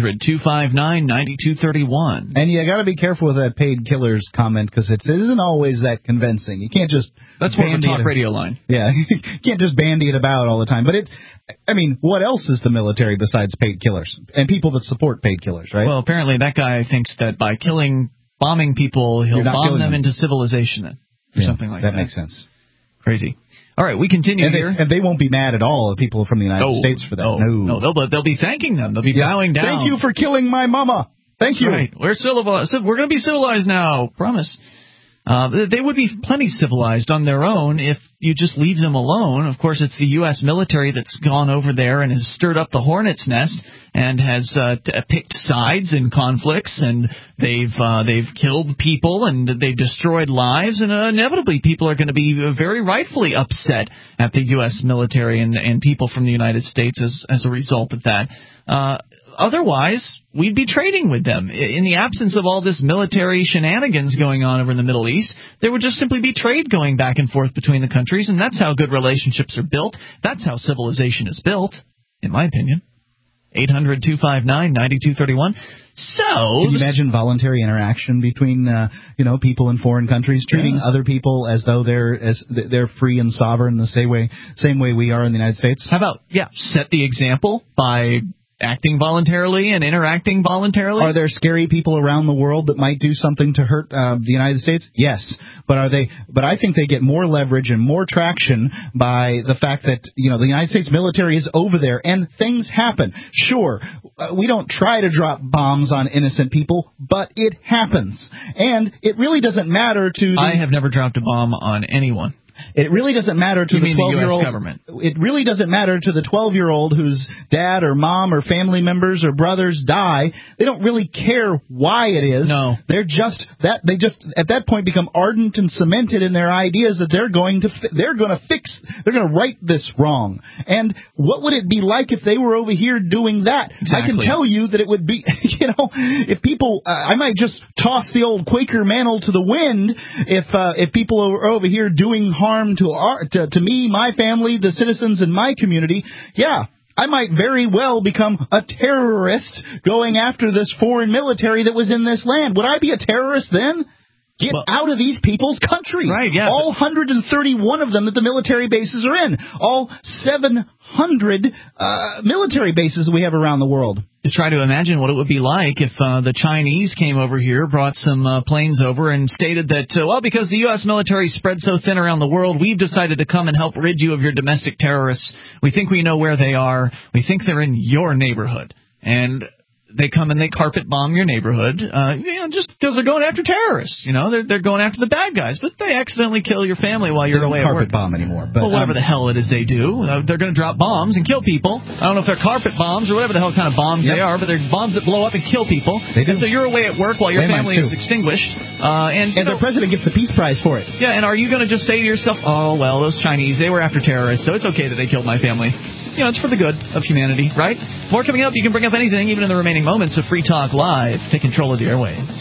800-259-9231. And you got to be careful with that paid killers comment, because it isn't always that convincing. You can't just that's more of a talk radio line. Yeah, you can't just bandy it about all the time. But what else is the military besides paid killers and people that support paid killers, right? Well, apparently that guy thinks that by bombing people, he'll bomb them into civilization then, or something like that. That makes sense. Crazy. All right, we continue here. And they won't be mad at all, the people from the United States, for that. No, they'll be thanking them. They'll be bowing down. Thank you for killing my mama. Thank you. Right. We're civilized. We're going to be civilized now. Promise. They would be plenty civilized on their own if you just leave them alone. Of course, it's the U.S. military that's gone over there and has stirred up the hornet's nest and has picked sides in conflicts, and they've killed people and they've destroyed lives, and inevitably people are going to be very rightfully upset at the U.S. military and people from the United States as a result of that. Otherwise, we'd be trading with them. In the absence of all this military shenanigans going on over in the Middle East, there would just simply be trade going back and forth between the countries, and that's how good relationships are built. That's how civilization is built, in my opinion. 800-259-9231. So, can you imagine voluntary interaction between people in foreign countries, treating other people as though they're free and sovereign the same way we are in the United States? How about set the example by acting voluntarily and interacting voluntarily? Are there scary people around the world that might do something to hurt the United States? Yes. But I think they get more leverage and more traction by the fact that, the United States military is over there and things happen. Sure, we don't try to drop bombs on innocent people, but it happens. And it really doesn't matter to I have never dropped a bomb on anyone. It really doesn't matter to the 12-year-old. It really doesn't matter to the 12-year-old whose dad or mom or family members or brothers die. They don't really care why it is. No. They're just at that point become ardent and cemented in their ideas that they're going to right this wrong. And what would it be like if they were over here doing that? Exactly. I can tell you that it would be, if people, I might just toss the old Quaker mantle to the wind if people are over here doing harm to me, my family, the citizens in my community. Yeah, I might very well become a terrorist going after this foreign military that was in this land. Would I be a terrorist then? Get out of these people's countries. Right, yeah. All 131 of them that the military bases are in. All 700 military bases we have around the world. To try to imagine what it would be like if the Chinese came over here, brought some planes over, and stated that, because the U.S. military is spread so thin around the world, we've decided to come and help rid you of your domestic terrorists. We think we know where they are. We think they're in your neighborhood. And they come and they carpet bomb your neighborhood, just because they're going after terrorists. They're going after the bad guys, but they accidentally kill your family while you're away at work. They don't carpet bomb anymore. But, whatever the hell it is they do, they're going to drop bombs and kill people. I don't know if they're carpet bombs or whatever the hell kind of bombs they are, but they're bombs that blow up and kill people. They do. And so you're away at work while your family is extinguished. And their president gets the Peace Prize for it. Yeah, and are you going to just say to yourself, oh, well, those Chinese, they were after terrorists, so it's okay that they killed my family. It's for the good of humanity, right? More coming up. You can bring up anything, even in the remaining moments of Free Talk Live. Take control of the airwaves.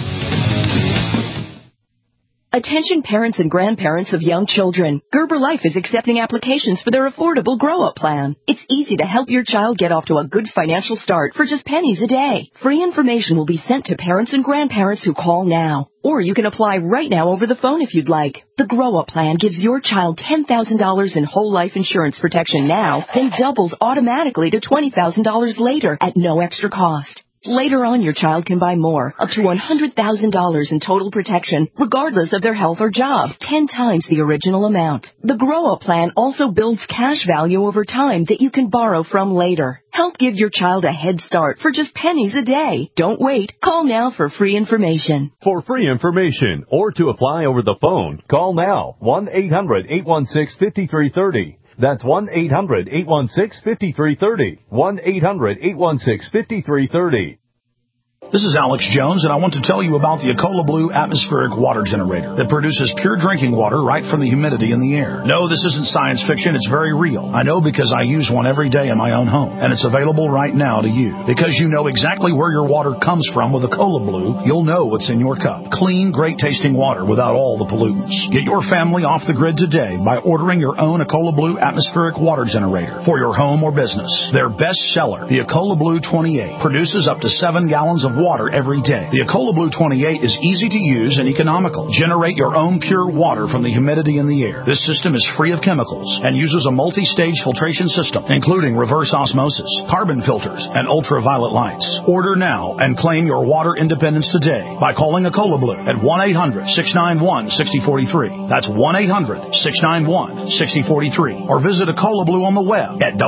Attention parents and grandparents of young children. Gerber Life is accepting applications for their affordable grow-up plan. It's easy to help your child get off to a good financial start for just pennies a day. Free information will be sent to parents and grandparents who call now. Or you can apply right now over the phone if you'd like. The grow-up plan gives your child $10,000 in whole life insurance protection now, then doubles automatically to $20,000 later at no extra cost. Later on, your child can buy more, up to $100,000 in total protection, regardless of their health or job, 10 times the original amount. The Grow-Up Plan also builds cash value over time that you can borrow from later. Help give your child a head start for just pennies a day. Don't wait. Call now for free information. For free information or to apply over the phone, call now 1-800-816-5330. That's 1-800-816-5330. 1-800-816-5330. This is Alex Jones, and I want to tell you about the Ecola Blue atmospheric water generator that produces pure drinking water right from the humidity in the air. No, this isn't science fiction. It's very real. I know because I use one every day in my own home, and it's available right now to you. Because you know exactly where your water comes from with Ecola Blue, you'll know what's in your cup. Clean, great-tasting water without all the pollutants. Get your family off the grid today by ordering your own Ecola Blue atmospheric water generator for your home or business. Their best seller, the Ecola Blue 28, produces up to 7 gallons of water every day. The Ecola Blue 28 is easy to use and economical. Generate your own pure water from the humidity in the air. This system is free of chemicals and uses a multi-stage filtration system, including reverse osmosis, carbon filters, and ultraviolet lights. Order now and claim your water independence today by calling Ecola Blue at 1-800-691-6043. That's 1-800-691-6043. Or visit Ecola Blue on the web at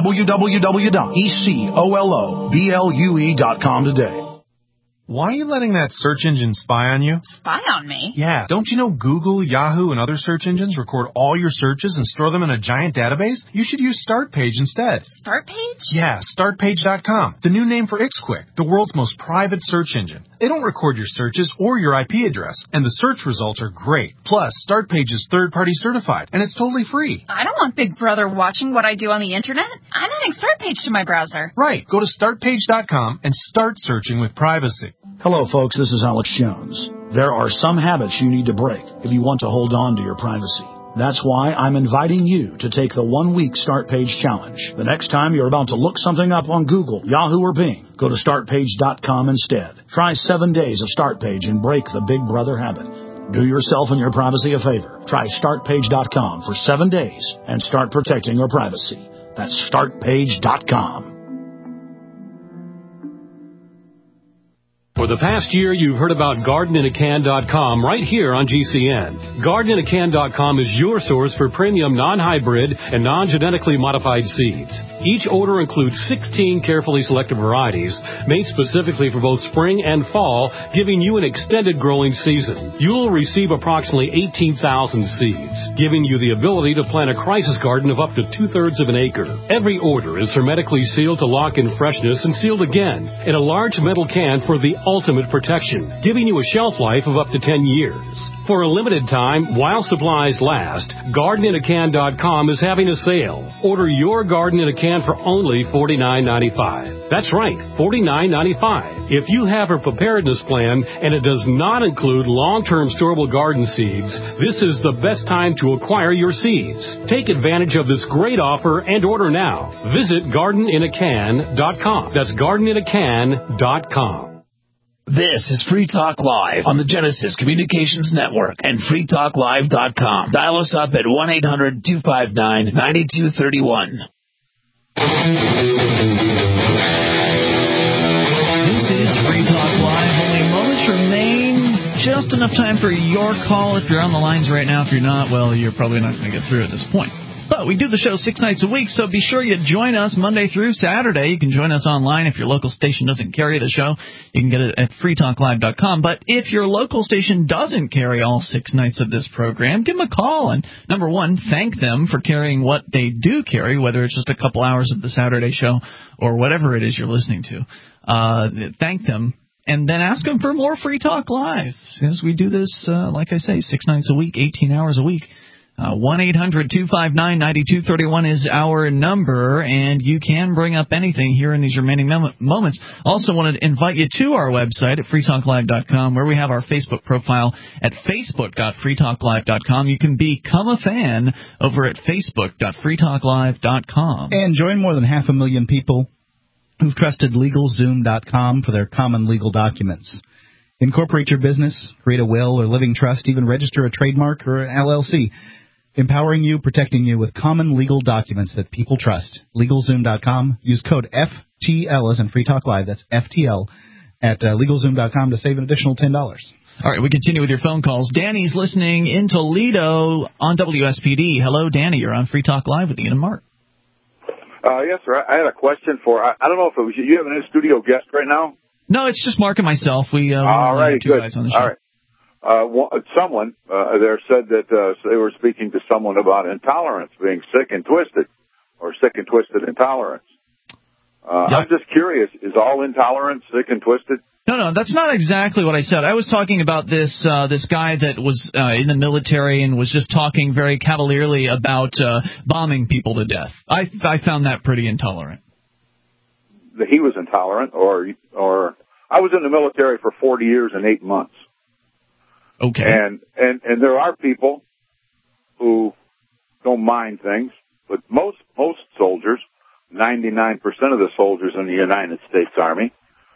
www.ecoloblu.com today. Why are you letting that search engine spy on you? Spy on me? Yeah. Don't you know Google, Yahoo, and other search engines record all your searches and store them in a giant database? You should use StartPage instead. StartPage? Yeah, StartPage.com. The new name for Ixquick, the world's most private search engine. They don't record your searches or your IP address, and the search results are great. Plus, StartPage is third-party certified, and it's totally free. I don't want Big Brother watching what I do on the internet. I'm adding StartPage to my browser. Right. Go to StartPage.com and start searching with privacy. Hello, folks. This is Alex Jones. There are some habits you need to break if you want to hold on to your privacy. That's why I'm inviting you to take the 1-week StartPage challenge. The next time you're about to look something up on Google, Yahoo, or Bing, go to StartPage.com instead. Try 7 days of StartPage and break the Big Brother habit. Do yourself and your privacy a favor. Try StartPage.com for 7 days and start protecting your privacy. That's StartPage.com. For the past year, you've heard about GardenInACan.com right here on GCN. GardenInACan.com is your source for premium non-hybrid and non-genetically modified seeds. Each order includes 16 carefully selected varieties made specifically for both spring and fall, giving you an extended growing season. You'll receive approximately 18,000 seeds, giving you the ability to plant a crisis garden of up to 2/3 of an acre. Every order is hermetically sealed to lock in freshness and sealed again in a large metal can for the ultimate protection, giving you a shelf life of up to 10 years. For a limited time, while supplies last, GardenInACan.com is having a sale. Order your garden in a can for only $49.95. That's right, $49.95. If you have a preparedness plan and it does not include long-term storable garden seeds, this is the best time to acquire your seeds. Take advantage of this great offer and order now. Visit GardenInACan.com. That's GardenInACan.com. This is Free Talk Live on the Genesis Communications Network and freetalklive.com. Dial us up at 1-800-259-9231. This is Free Talk Live. Only moments remain. Just enough time for your call if you're on the lines right now. If you're not, well, you're probably not going to get through at this point. But we do the show 6 nights a week, so be sure you join us Monday through Saturday. You can join us online if your local station doesn't carry the show. You can get it at freetalklive.com. But if your local station doesn't carry all 6 nights of this program, give them a call. And, number one, thank them for carrying what they do carry, whether it's just a couple hours of the Saturday show or whatever it is you're listening to. Thank them. And then ask them for more Free Talk Live. Since we do this, like I say, 6 nights a week, 18 hours a week. 1-800-259-9231 is our number, and you can bring up anything here in these remaining moments. Also wanted to invite you to our website at freetalklive.com, where we have our Facebook profile at facebook.freetalklive.com. You can become a fan over at facebook.freetalklive.com. And join more than 500,000 people who've trusted LegalZoom.com for their common legal documents. Incorporate your business, create a will or living trust, even register a trademark or an LLC. Empowering you, protecting you with common legal documents that people trust. LegalZoom.com. Use code FTL as in Free Talk Live. That's FTL at LegalZoom.com to save an additional $10. All right, we continue with your phone calls. Danny's listening in Toledo on WSPD. Hello, Danny. You're on Free Talk Live with Ian and Mark. Yes, sir. I had a question for, I don't know if it was you have an in-studio guest right now? No, it's just Mark and myself. We all right, two good. guys on the show. All right. Someone there said that they were speaking to someone about intolerance, being sick and twisted, or sick and twisted intolerance. I'm just curious, is all intolerance sick and twisted? No, that's not exactly what I said. I was talking about this guy that was in the military and was just talking very cavalierly about bombing people to death. I found that pretty intolerant. That he was intolerant, or I was in the military for 40 years and 8 months. Okay. And there are people who don't mind things, but most soldiers, 99% of the soldiers in the United States Army,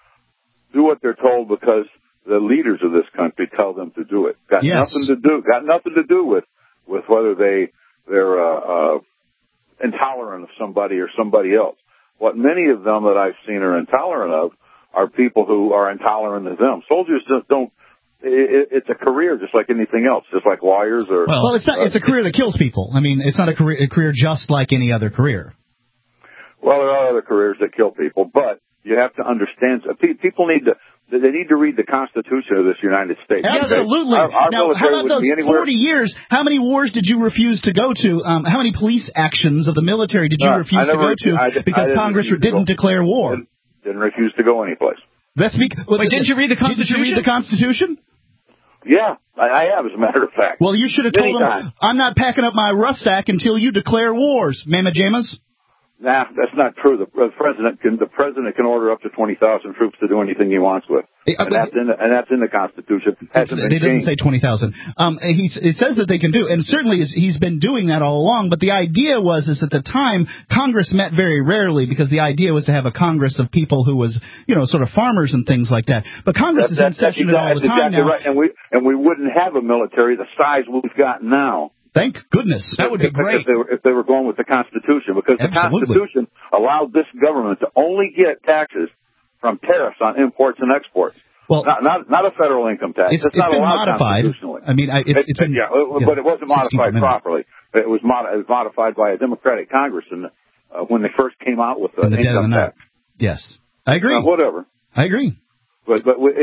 do what they're told because the leaders of this country tell them to do it. Got nothing to do with whether they're intolerant of somebody or somebody else. What many of them that I've seen are intolerant of are people who are intolerant of them. Soldiers just don't. It's a career just like anything else, just like lawyers or. Well, it's not. It's a career that kills people. I mean, it's not a career just like any other career. Well, there are other careers that kill people, but you have to understand. People need to. They need to read the Constitution of this United States. Absolutely. Our now, how about those 40 years? How many wars did you refuse to go to? How many police actions of the military did you refuse to go to because Congress didn't declare war? Didn't refuse to go anyplace. Wait, didn't you read the Constitution? Did you read the Constitution? Yeah, I have, as a matter of fact. Well, you should have told them, I'm not packing up my rucksack until you declare wars, Mama Jamas. Nah, that's not true. The president can order up to 20,000 troops to do anything he wants with, and that's in the Constitution. It doesn't say 20,000. It says that they can do, and certainly he's been doing that all along. But the idea was at the time Congress met very rarely because the idea was to have a Congress of people who was sort of farmers and things like that. But Congress is in session all the time now, right. And we wouldn't have a military the size we've got now. Thank goodness. That would be great. If they were going with the Constitution, because the Constitution allowed this government to only get taxes from tariffs on imports and exports. Well, not a federal income tax. It's not been allowed modified. constitutionally. I mean, it's been but it wasn't modified properly. It was modified by a Democratic Congress when they first came out with the income tax. Yes, I agree. Whatever. I agree. But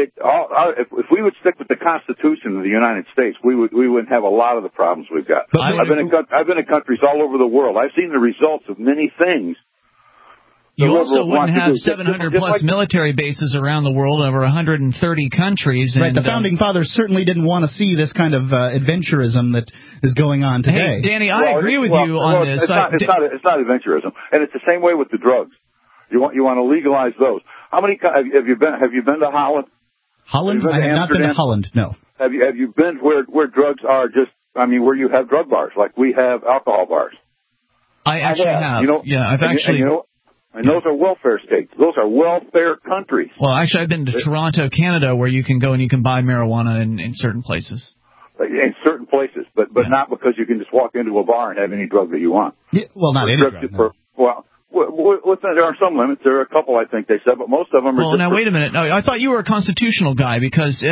if we would stick with the Constitution of the United States, we wouldn't have a lot of the problems we've got. I've been in countries all over the world. I've seen the results of many things. You also wouldn't have 700 plus military bases around the world, over 130 countries. Right, the founding fathers certainly didn't want to see this kind of adventurism that is going on today. Hey, Danny, I agree with you on this. It's not adventurism, and it's the same way with the drugs. You want to legalize those. How many have you been to Holland? Holland? I have not been to Holland. No. Have you been where drugs are where you have drug bars like we have alcohol bars? I actually have. I've actually. And those are welfare states. Those are welfare countries. Well, actually, I've been to Toronto, Canada, where you can go and you can buy marijuana in certain places. In certain places, but not because you can just walk into a bar and have any drug that you want. Yeah, well, not any drug. No. There are some limits. There are a couple, I think they said, but most of them are. Well, now wait a minute. No, I thought you were a constitutional guy because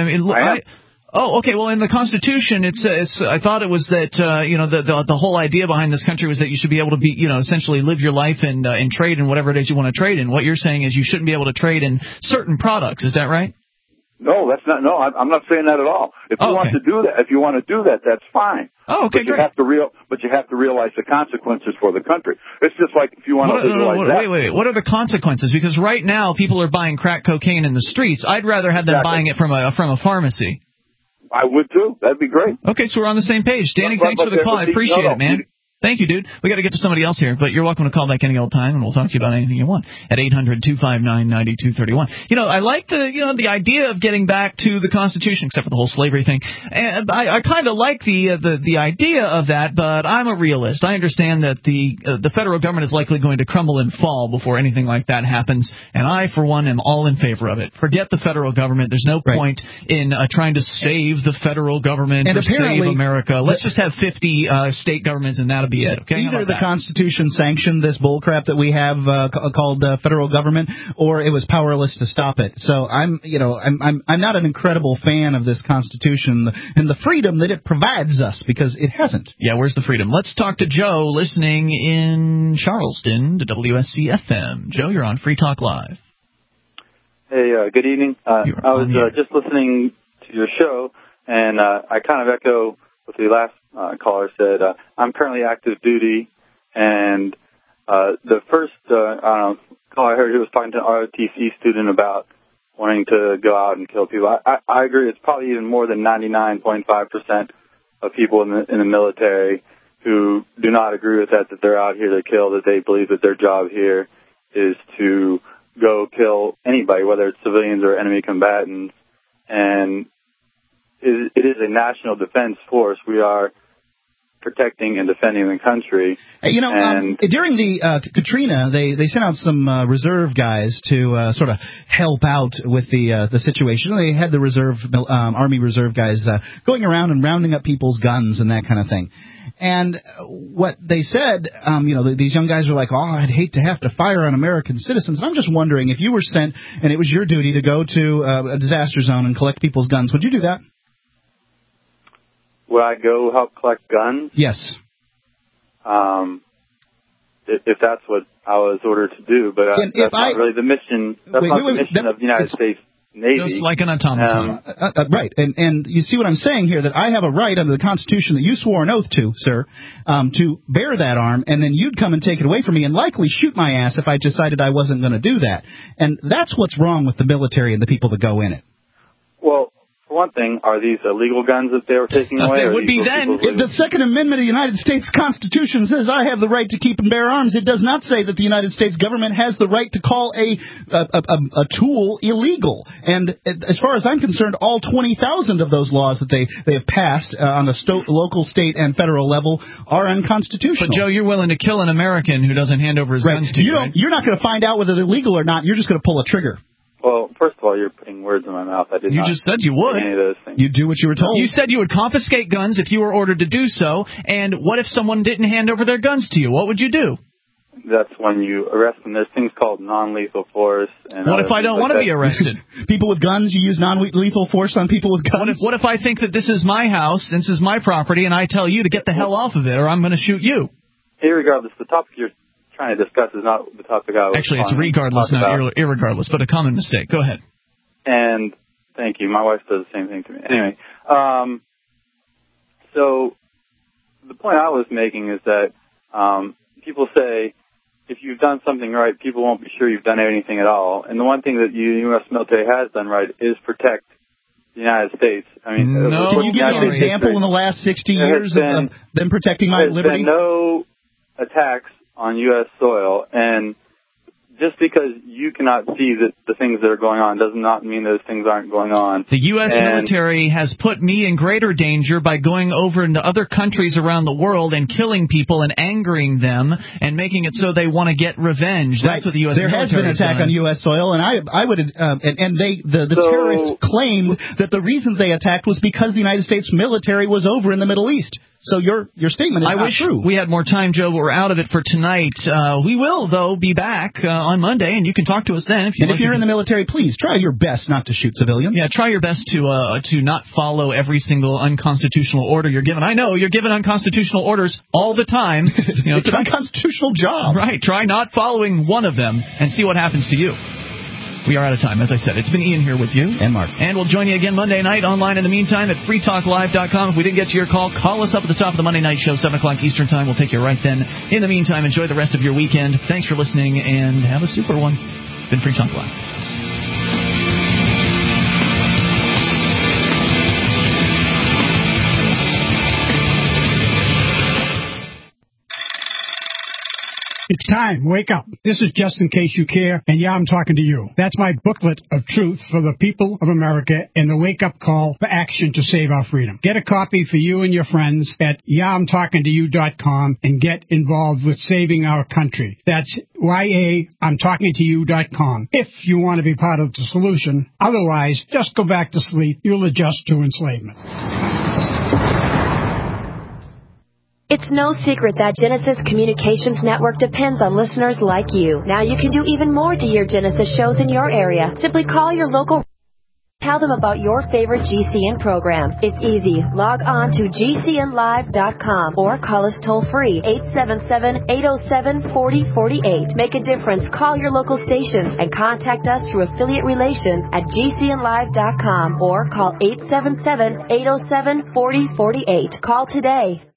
Oh, okay. Well, in the Constitution, I thought it was that the whole idea behind this country was that you should be able to be essentially live your life and trade in whatever it is you want to trade in. What you're saying is you shouldn't be able to trade in certain products. Is that right? No, that's not. No, I'm not saying that at all. If you want to do that, that's fine. Oh, okay, great. But you have to realize the consequences for the country. It's just like if you want to legalize that. Wait. What are the consequences? Because right now people are buying crack cocaine in the streets. I'd rather have them buying it from a pharmacy. I would too. That'd be great. Okay, so we're on the same page. Danny, thanks for the call. I appreciate it, man. Thank you, dude. We got to get to somebody else here, but you're welcome to call back any old time, and we'll talk to you about anything you want at 800-259-9231. I like the idea of getting back to the Constitution, except for the whole slavery thing. And I kind of like the idea of that, but I'm a realist. I understand that the federal government is likely going to crumble and fall before anything like that happens, and I, for one, am all in favor of it. Forget the federal government. There's no point in trying to save the federal government or save America. Let's just have 50 state governments, and that'll be it. Okay? Either the Constitution sanctioned this bullcrap that we have called federal government, or it was powerless to stop it. So I'm not an incredible fan of this Constitution and the freedom that it provides us, because it hasn't. Yeah, where's the freedom? Let's talk to Joe, listening in Charleston to WSC FM. Joe, you're on Free Talk Live. Hey, good evening. I was just listening to your show, and I kind of echo what the last caller said. I'm currently active duty, and the first call I heard, he was talking to an ROTC student about wanting to go out and kill people. I agree. It's probably even more than 99.5% of people in the military who do not agree with that they're out here to kill, that they believe that their job here is to go kill anybody, whether it's civilians or enemy combatants. And it is a national defense force. We are protecting and defending the country. During the Katrina, they sent out some reserve guys to sort of help out with the situation. They had the Army Reserve guys going around and rounding up people's guns and that kind of thing. And what they said, these young guys were like, "Oh, I'd hate to have to fire on American citizens." And I'm just wondering, if you were sent and it was your duty to go to a disaster zone and collect people's guns, would you do that? Would I go help collect guns? Yes. If that's what I was ordered to do, but that's not really the mission. That's not the mission of the United States Navy. Just like an automaton. Right. And you see what I'm saying here, that I have a right under the Constitution that you swore an oath to, sir, to bear that arm, and then you'd come and take it away from me and likely shoot my ass if I decided I wasn't going to do that. And that's what's wrong with the military and the people that go in it. Well, for one thing, are these illegal guns that they were taking away? They would be then. If the Second Amendment of the United States Constitution says I have the right to keep and bear arms, it does not say that the United States government has the right to call a tool illegal. And as far as I'm concerned, all 20,000 of those laws that they have passed on a local, state, and federal level are unconstitutional. But, Joe, you're willing to kill an American who doesn't hand over his guns to you, right? You're not going to find out whether they're legal or not. You're just going to pull a trigger. Well, first of all, you're putting words in my mouth. I did You not just said you would. Any of those things. You do what you were told. You said you would confiscate guns if you were ordered to do so. And what if someone didn't hand over their guns to you? What would you do? that's when you arrest them. There's things called non-lethal force. And what if I don't want to be arrested? People with guns, you use non-lethal force on people with guns? What if I think that this is my house, this is my property, and I tell you to get the hell off of it, or I'm going to shoot you? Irregardless, the topic you're trying to discuss is not the topic I was Actually, it's regardless, not irregardless, but a common mistake. Go ahead. And thank you. My wife does the same thing to me. Anyway, so the point I was making is that people say if you've done something right, people won't be sure you've done anything at all. And the one thing that the U.S. military has done right is protect the United States. I mean, can you give me an example in the last 60 years of them protecting my liberty? There's been no attacks on U.S. soil, and just because you cannot see the things that are going on does not mean those things aren't going on. The U.S. military has put me in greater danger by going over into other countries around the world and killing people and angering them and making it so they want to get revenge. That's what the U.S. military has done. There has been an attack on U.S. soil, and I would the terrorists claimed that the reason they attacked was because the United States military was over in the Middle East. So your statement is not true. I wish we had more time, Joe, but we're out of it for tonight. We will, though, be back on Monday, and you can talk to us then. If you're in the military, please try your best not to shoot civilians. Yeah, try your best to not follow every single unconstitutional order you're given. I know you're given unconstitutional orders all the time. It's an unconstitutional job. Right. Try not following one of them and see what happens to you. We are out of time, as I said. It's been Ian here with you. And Mark. And we'll join you again Monday night online in the meantime at freetalklive.com. If we didn't get to your call, call us up at the top of the Monday night show, 7 o'clock Eastern time. We'll take you right then. In the meantime, enjoy the rest of your weekend. Thanks for listening, and have a super one. It's been Free Talk Live. It's time. Wake up. This is Just In Case You Care, and I'm talking to you. That's my booklet of truth for the people of America and the wake-up call for action to save our freedom. Get a copy for you and your friends at YaI'mTalkingToYou.com and get involved with saving our country. That's YaI'mTalkingToYou.com if you want to be part of the solution. Otherwise, just go back to sleep. You'll adjust to enslavement. It's no secret that Genesis Communications Network depends on listeners like you. Now you can do even more to hear Genesis shows in your area. Simply call your local. Tell them about your favorite GCN programs. It's easy. Log on to GCNlive.com or call us toll-free, 877-807-4048. Make a difference. Call your local stations and contact us through affiliate relations at GCNlive.com or call 877-807-4048. Call today.